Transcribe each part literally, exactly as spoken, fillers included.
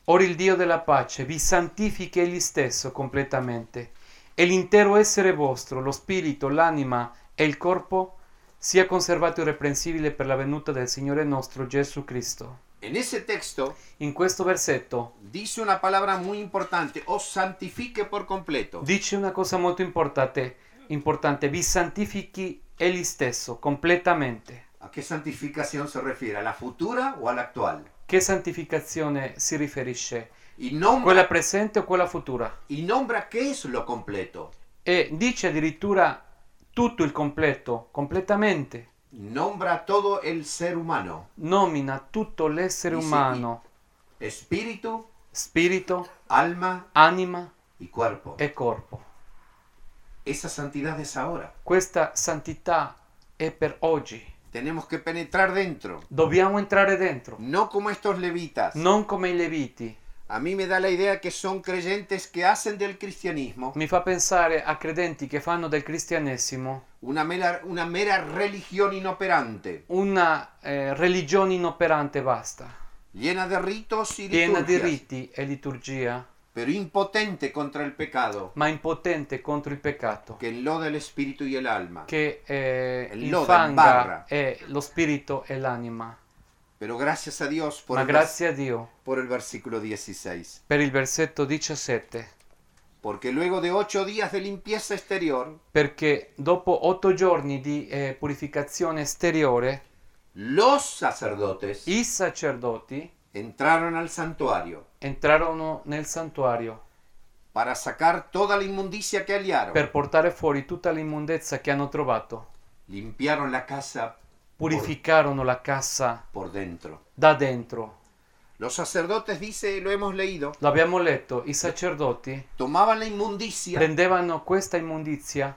Ora il Dio della pace vi santifichi egli stesso completamente, e l'intero essere vostro, lo spirito, l'anima e il corpo, sia conservato irreprensibile per la venuta del Signore nostro Gesù Cristo. En ese texto In questo versetto dice una palabra muy importante, os santifique por completo. dice una cosa molto importante, importante, vi santifichi egli stesso completamente. ¿A qué santificación se refiere? ¿A la futura o a la actual? Che santificazione si riferisce? Y nombra, Quella presente o quella futura? y nombra qué es lo completo. E dice addirittura tutto il completo, completamente. Nombra todo el ser humano. Nomina tutto l'essere Dice, umano, Espíritu, spirito, alma anima y cuerpo. e corpo. Esa santidad es ahora. Questa santità è per oggi. Tenemos que penetrar dentro. Dobbiamo entrare dentro, No como estos levitas. non come i Leviti. A mí me da la idea que son creyentes que hacen del cristianismo Mi fa pensare a credenti che fanno del cristianesimo una mera, una mera religión inoperante, una eh, religione inoperante basta, llena de ritos y piena di liturgias, riti e liturgia, pero impotente contra el pecado, ma impotente contro il peccato, que enloda el espíritu y el alma. che eh, Il loda, infanga imbarra. eh, lo spirito e l'anima. Pero gracias a Dios por, Ma el, vers- grazie a Dio por el versículo dieciséis. per il versetto diciassette, Porque luego de ocho días de limpieza exterior, perché dopo otto giorni di eh, purificazione esteriore, los sacerdotes i sacerdoti entraron al santuario entrarono nel santuario para sacar toda la inmundicia que hallaron. per portare fuori tutta l'immondezza che hanno trovato. Limpiaron la casa Purificarono la casa por dentro. da dentro. Los sacerdotes, dice, lo hemos leído, L'abbiamo letto, i sacerdoti tomaban la inmundicia prendevano questa immondizia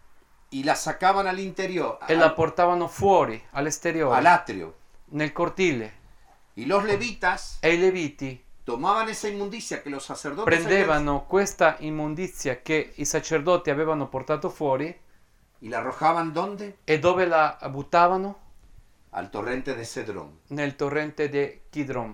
y la sacaban al interior, e al, la portavano fuori, al all'esteriore, atrio. nel cortile. Y los levitas E i Leviti tomaban esa inmundicia que los sacerdotes habían- prendevano questa immondizia che i sacerdoti avevano portato fuori y la arrojaban ¿dónde? e dove la buttavano? Al torrente de Cedrón. Nel torrente di Kidron.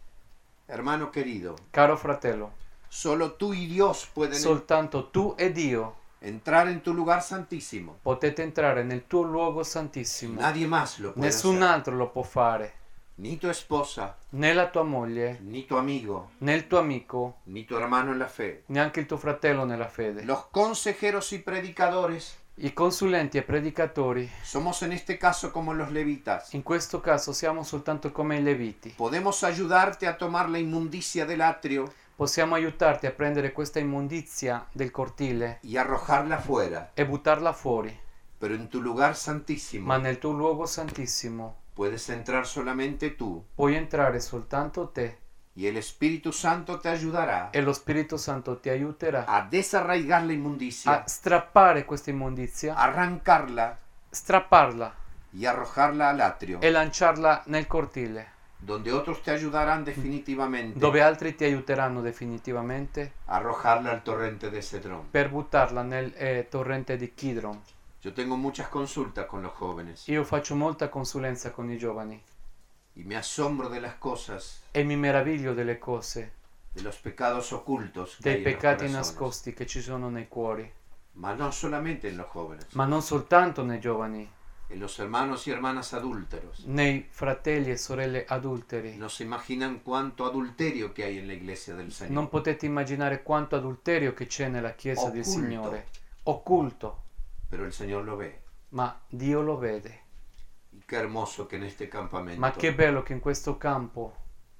Hermano querido, Caro fratello, solo tú y Dios pueden soltanto tu e Dio entrar en tu lugar santísimo. potete entrare nel tuo luogo santissimo. Nadie más lo puede Nessun hacer. altro lo può fare, Ni tu esposa, né la tua moglie, ni tu amigo, né il tuo amico, ni tu hermano en la fe. neanche il tuo fratello nella fede. Los consejeros y predicadores I consulenti e predicatori, somos en este caso como los levitas. in questo caso siamo soltanto come i Leviti. Podemos ayudarte a tomar la inmundicia del atrio Possiamo aiutarti a prendere questa immondizia del cortile y arrojarla fuera, e buttarla fuori, pero en tu lugar santísimo ma nel tuo luogo santissimo puedes entrar solamente tú puoi entrare soltanto te y el Espíritu Santo te ayudará e lo Spirito Santo ti aiuterà a desarraigar la inmundicia, a strappare questa immondizia, arrancarla strapparla y arrojarla al atrio, e lanciarla nel cortile, donde otros te ayudarán definitivamente dove altri ti aiuteranno definitivamente a arrojarla al torrente de Cedrón. per buttarla nel eh, torrente di Kidron. Yo tengo muchas consultas con los jóvenes Io faccio molta consulenza con i giovani y me asombro de las cosas, e mi meraviglio delle cose, de los pecados ocultos que dei hay en los peccati corazones. nascosti che ci sono nei cuori, Ma no solamente en los jóvenes, ma non soltanto nei giovani, en los hermanos y hermanas adúlteros. nei fratelli e sorelle adulteri. No se imaginan cuánto adulterio que hay en la iglesia del Señor. Non potete immaginare quanto adulterio che c'è nella Chiesa del Occulto. Signore, occulto, Pero el Señor lo ve. ma Dio lo vede. Y qué hermoso que en este campamento Ma che bello che in questo campo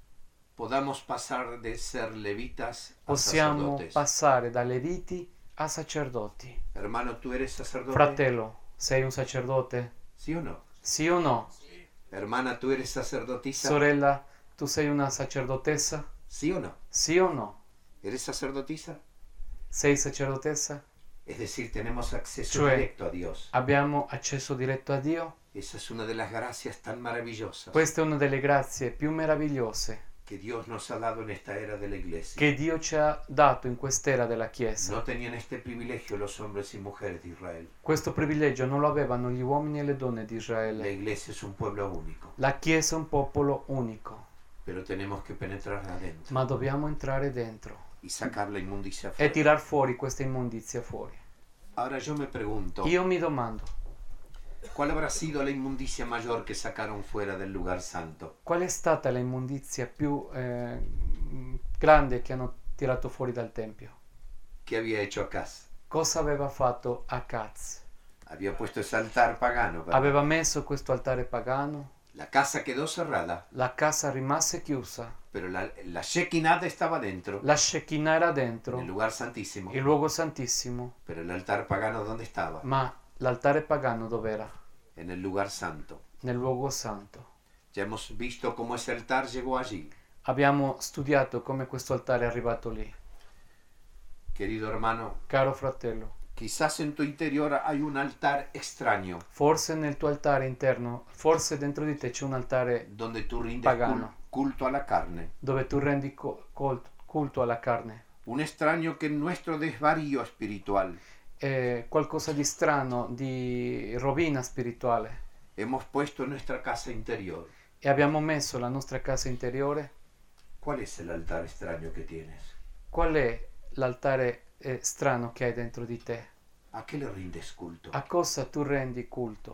podamos pasar de ser levitas a possiamo sacerdotes. passare da leviti a sacerdoti. Hermano, ¿tú eres sacerdote? Fratello, sei un sacerdote? ¿Sí o no? Sì o no? Hermana, ¿tú eres sacerdotisa? Sorella, tu sei una sacerdotessa? ¿Sí o no? Sì o no? ¿Eres sacerdotisa? Sei sacerdotessa? Es decir, tenemos acceso Cioè, directo a Dios. Abbiamo accesso diretto a Dio? Esa es una de las gracias tan maravillosas Questa è una delle grazie più meravigliose que Dios nos ha dado en esta era de la iglesia. che Dio ci ha dato in quest'era della Chiesa. No tenían este privilegio los hombres y mujeres de Israel. Questo privilegio non lo avevano gli uomini e le donne di La Israele. iglesia es un pueblo único. La Chiesa è un popolo unico, Pero tenemos que penetrar adentro ma dobbiamo entrare dentro y sacar la inmundicia e fuera. tirar fuori questa immondizia fuori. Ahora yo me pregunto, Io mi domando, ¿cuál habrá sido la inmundicia mayor que sacaron fuera del lugar santo? qual è stata l'immondizia più eh, grande che hanno tirato fuori dal Tempio? ¿Qué había hecho Acaz? Cosa aveva fatto Acaz? Había puesto ese altar pagano, ¿verdad? Aveva messo questo altare pagano, La casa quedó cerrada, la casa rimase chiusa, pero la, la Shekinah estaba dentro, la Shekinah era en dentro, el lugar santísimo. il luogo santissimo, Pero el altar pagano, ¿dónde estaba? ma l'altare pagano dov'era? En el lugar santo. Nel luogo santo. Ya hemos visto cómo ese altar llegó allí. Abbiamo studiato come questo altare è arrivato lì. Querido hermano, Caro fratello, quizás en tu interior hay un altar extraño forse nel tuo altare interno, forse dentro di te c'è un altare donde tú rindes Pagano. cul- culto a la carne. dove tu rendi co- col- culto alla carne. Un extraño que en nuestro desvarío espiritual È qualcosa di strano, di rovina spirituale. hemos puesto en nuestra casa interior. E abbiamo messo la nostra casa interiore. ¿Cuál es el altar extraño que tienes? Qual è l'altare eh, strano che hai dentro di te? ¿A qué le rindes culto? A cosa tu rendi culto?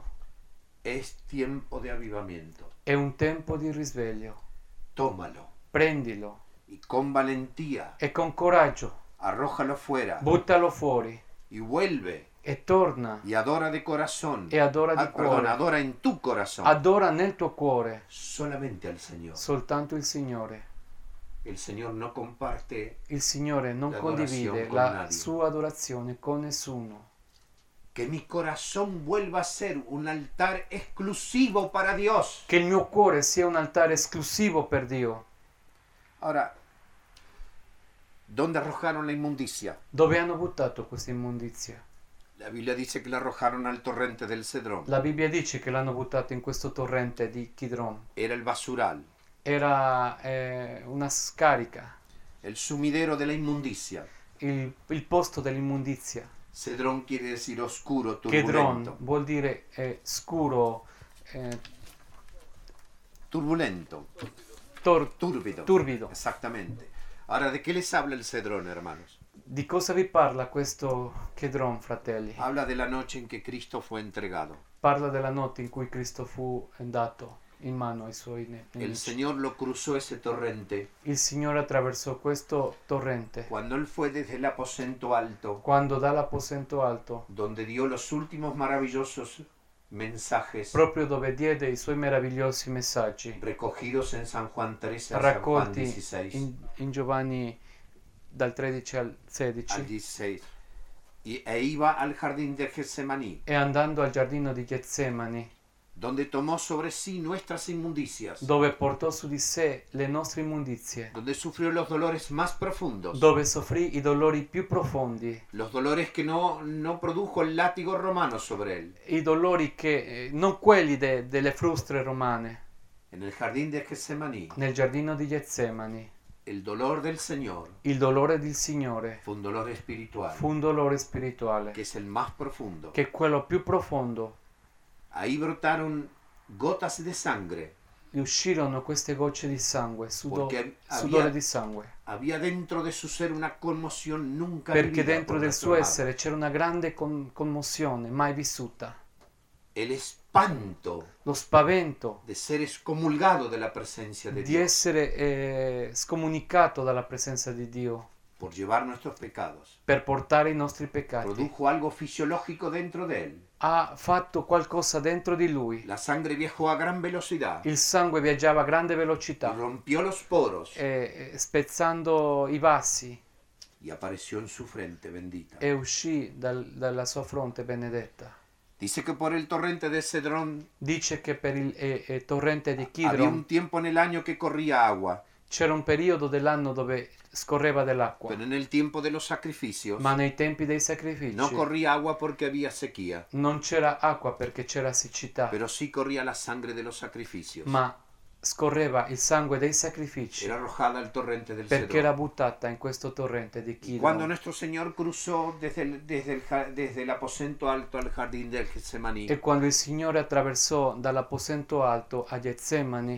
Es tiempo de avivamiento. È un tempo di risveglio. Tómalo Prendilo y con valentía e con coraggio arrójalo fuera buttalo fuori y vuelve e torna y adora de corazón. e adora di Ah, perdón, cuore. adora en tu corazón Adora nel tuo cuore solamente al Señor. soltanto il Signore. El Señor no comparte Il Signore non L'adorazione condivide con la nadie. sua adorazione con nessuno. que mi corazón vuelva a ser un altar exclusivo para Dios. Che il mio cuore sia un altare esclusivo per Dio. Ahora, ¿dónde arrojaron la inmundicia? Dove hanno buttato questa immondizia? La Biblia dice que la arrojaron al torrente del Cedrón. La Bibbia dice che l'hanno buttato in questo torrente di Kidron. Era el basural, Era eh, una scarica, el sumidero de la inmundicia. il, il posto dell'immondizia. Cedrón quiere decir oscuro, Kedron turbulento. vuol dire eh, scuro, eh, Turbulento, tor- túrbido. turbido. Exactamente. Ahora, ¿de qué les habla el Cedrón, hermanos? Di cosa vi parla questo Kedron, fratelli? Habla de la noche en que Cristo fue entregado. Parla della notte in cui Cristo fu dato in mano ai suoi ne- El nemici. Señor lo cruzó ese torrente Il Signore attraversò questo torrente cuando Él fue desde el aposento alto, quando dall'aposento alto, donde dio los últimos maravillosos mensajes proprio dove diede i suoi meravigliosi messaggi recogidos en San Juan trece a San Juan raccolti dieciséis. in, in Giovanni dal tredici al Al sedici, dieciséis. Y, e iba al jardín de Getsemaní, e andando al giardino di Getsemani, donde tomó sobre sí nuestras inmundicias, dove portò su di sé le nostre immondizie, donde sufrió los dolores más profundos, dove soffrì i dolori più profondi, los dolores que no, no produjo el látigo romano sobre él. i dolori che eh, non quelli de- delle frustre romane, En el jardín de Getsemaní, nel giardino di Getsemani. el dolor del Señor Il dolore del Signore fue un dolor espiritual, fu un dolore spirituale, que es el más profundo. che è quello più profondo. Ahí brotaron gotas de sangre. Gli uscirono queste gocce di sangue, sudo- Perché había- sudore di sangue, Había dentro de su ser una conmoción nunca perché vivida dentro por del nuestro suo amado. essere c'era una grande con- commozione mai vissuta, El espanto lo spavento de ser excomulgado de la presencia de di Dios essere eh, scomunicato dalla presenza di Dio por llevar nuestros pecados. per portare i nostri peccati. Produjo algo fisiológico dentro de él. Ha fatto qualcosa dentro di lui. La sangre viajó a gran velocidad Il sangue viaggiava a grande y velocità, rompió los poros e, e spezzando i vassi, y apareció en su frente bendita. e uscì dal- dalla sua fronte benedetta. Dice que por el torrente de Cedrón Dice che per il eh, eh, torrente di había Kidron un tiempo en el año que corría agua, c'era un periodo dell'anno dove scorreva dell'acqua, pero en el tiempo de los sacrificios ma nei tempi dei sacrifici no corría agua porque había sequía, non c'era acqua perché c'era siccità, pero sí corría la sangre de los sacrificios. ma scorreva il sangue dei sacrifici Era arrojada al torrente del perché Cedrón. era buttata in questo torrente di Y cuando Kidron. nuestro Señor cruzó desde el, desde, el, ja- desde el aposento alto al jardín del Getsemaní, E quando il Signore attraversò dall'aposento alto a Getsemani,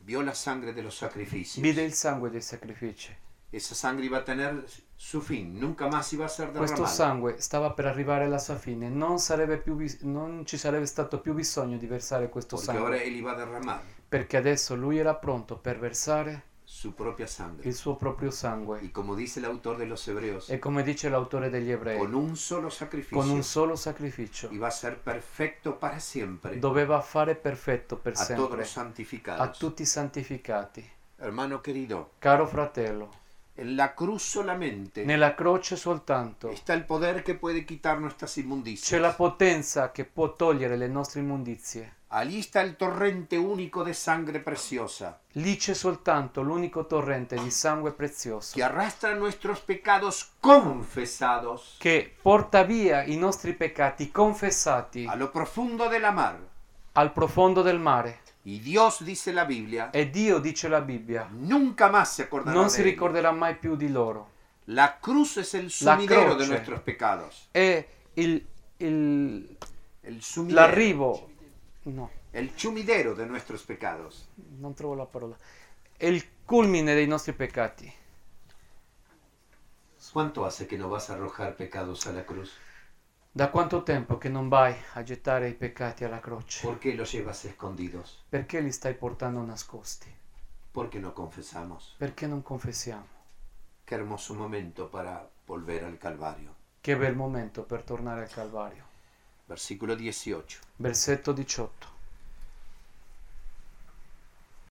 vio la sangre de los sacrificios. vide il sangue dei sacrifici. Esa sangre iba a tener su fin, nunca más iba a ser Questo derramada. sangue stava per arrivare alla sua fine, non, sarebbe più bis- non ci sarebbe stato più bisogno di versare questo Porque ahora sangue, él iba a derramar perché adesso lui era pronto per versare su propia sangre. il suo proprio sangue. Y como dice el autor de los Hebreos, E come dice l'autore degli Ebrei, con un solo sacrificio con un solo sacrificio iba a ser perfecto para siempre doveva fare perfetto per a todos sempre los a santificados. tutti i santificati. Hermano querido, Caro fratello, en la cruz solamente nella croce soltanto está el poder que puede quitar nuestras c'è la inmundicias. potenza che può togliere le nostre immondizie. Allí está el torrente único de sangre preciosa Lì c'è soltanto l'unico torrente di sangue prezioso que arrastra nuestros pecados confesados che porta via i nostri peccati confessati a lo profundo de la mar. al profondo del mare. Y Dios, dice la Biblia, E Dio, dice la Bibbia, nunca más se acordará non de si ello. ricorderà mai più di loro. La cruz es el La sumidero de croce. nuestros pecados. È il, il, El sumidero. l'arrivo, no, El chumidero de nuestros pecados. non trovo la parola, è il culmine dei nostri peccati. ¿Cuánto hace que no vas a arrojar pecados a la cruz? Da quanto tempo che non vai a gettare i peccati alla croce? ¿Por qué los llevas escondidos? Perché li stai portando nascosti? ¿Por qué no confesamos? Perché non confessiamo? Qué hermoso momento para volver al Calvario. Che bel momento per tornare al Calvario. Versículo dieciocho. Versetto diciotto.